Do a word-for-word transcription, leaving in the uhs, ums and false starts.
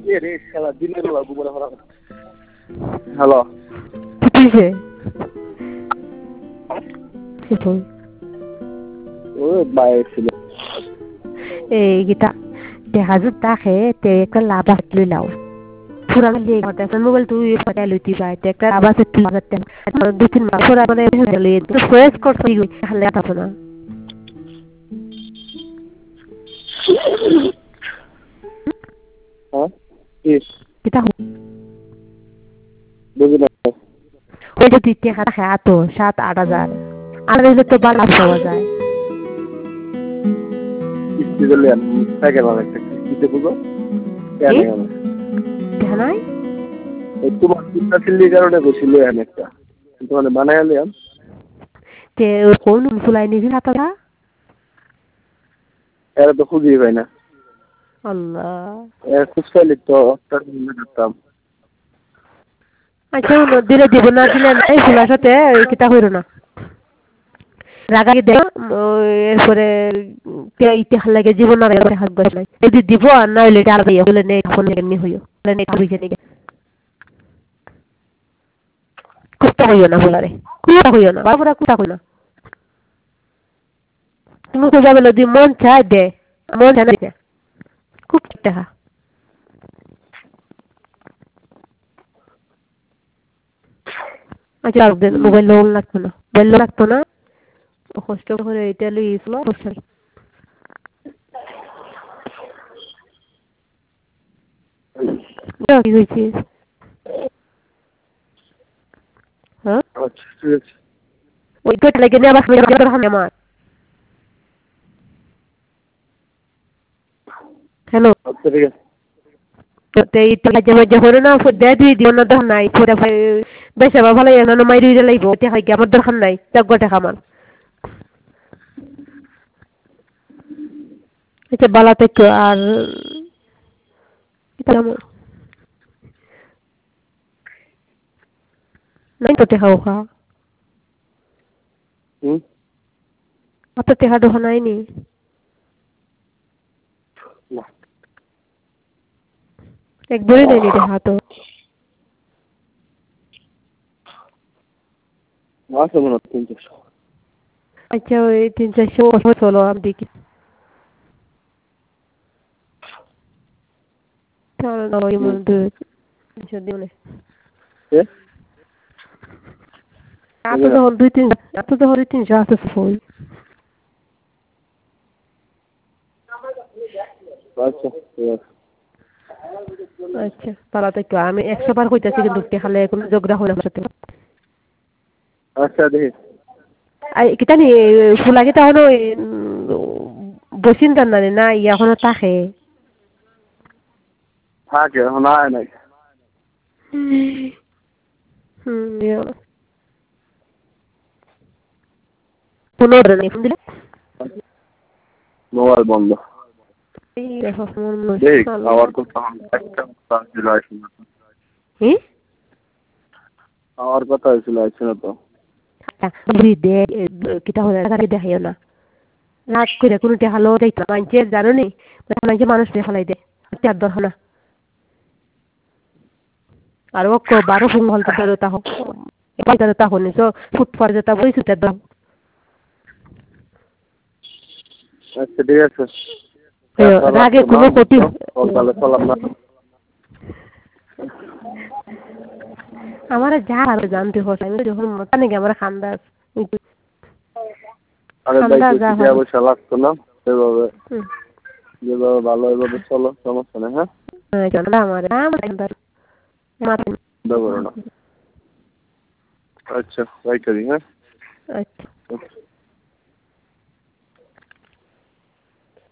রে খেলা দিনের বেলা ঘুমরে ফেলা। হ্যালো কিছে কিছে ও বাইরে ছিল এই গিটা দেখা যা খে তে একটা লাভ আসলে লাও পুরা লিয়ে গটা মোবাইল তুই ফাটা লইতি পাই তে একটা আবার সে তুই করতে দুই তিন মাস পরে মানে হলে তো ফ্রেশ করছি হলে কথা না হ্যাঁ কি কিটা বুঝিনা ওই যে তুই টাকা খায় তো সাত আট হাজার আর হইলে তো বালা পাওয়া যায় কিস্তি দিলে টাকা পাবে একটা কিস্তিতে বুঝো কেন কেন জানাই এই তোমার চিন্তা ছিল কারণে বসিল এখানে একটা তোমার বানাই আলিয়াম তে কোন ফুলাই নিবি না তোরা এরা তো খুঁজেই পাই না আল্লাহ এরা খুঁজতে তো তার জন্য করতাম আচ্ছা নদীরে দিব না দিলে নাই ফুলার সাথে কিতা হইল না রাগাই দে এরপরে ইতিহাস লাগে জীবন আর হাত গছ নাই যদি দিব আর না হইলে এটা আলাদা হইলে নেই ফোন এমনি হইও বলে নেই খাবি জানি কুস্তা হইও না ফুলারে কুস্তা হইও না বাবুরা কুস্তা হইও না তুমি তো যাবে যদি মন চায় দে মন চায় না খুব টাকা আচ্ছা মোবাইল লোন লাগতো না মোবাইল লাগতো না কষ্ট করে এটা লইছিল বসে কি হইছে হ্যাঁ আচ্ছা ঠিক আছে ওই তো লাগে না বাস মেরে ধরে হামে আমার হ্যালো আচ্ছা ঠিক আছে তো এই তো লাগে মধ্যে হলো না দে দুই দিন না দর নাই পরে বেশা ভালো না মাইরি লাইবো তে হয় কি আমার দরকার নাই টাকা আমার এটা বালাতে তো আর কেমন নাই তো টেকা ওখা হুম আপনার টেকা দোকা নাই নি না একবারই নেই নি টেকা তো আছে মনে হয় তিন চারশো আচ্ছা ওই তিন চারশো চলো আমি দেখি তাহলে না ওই মধ্যে যদি মনে এ এত যখন দুই তিন এত যখন দুই তিনশো আছে ফুল আচ্ছা ঠিক আছে আচ্ছা পালাতে কি আমি একশো বার কইতাছি কিন্তু খালে কোনো ঝগড়া হলো আমার সাথে আচ্ছা দেখি আই কিতা নি ফুলা কিতা হলো বসিন কান না ইয়া এখনো থাকে থাকে এখন আয় নাই হুম ইয়া পুনর নেই ফোন দিলে মোবাইল বন্ধ এই দেখো ফোন দেখ আবার কথা একটা ছিল আইছিল কি আমার কথা হয়েছিল আইছিল তো বুড়ি দে কিতা হলো টাকা দেখাইও না রাগ করে কোনো টাকা লো দেইতো মানছে জানো নি মানছে মানুষ দেখালাই দে চার দশ না আর ও কো বারো ফোন হল তো তা হোক এবার তা তা হনি তো ফুট পর যেটা বই সুতে দাও আচ্ছা ঠিক আছে রাগে কোনো ক্ষতি সকালে চলাম না আমার যা আর জানতে হয় আমি যখন মত নেই আমার খান্দাস আরে ভাই কিছু দেব লাগতো না সেভাবে যেভাবে ভালো হবে চলো সমস্যা নেই হ্যাঁ হ্যাঁ জানা আমার আমার মাথা দেবো না আচ্ছা ভাই করি হ্যাঁ আচ্ছা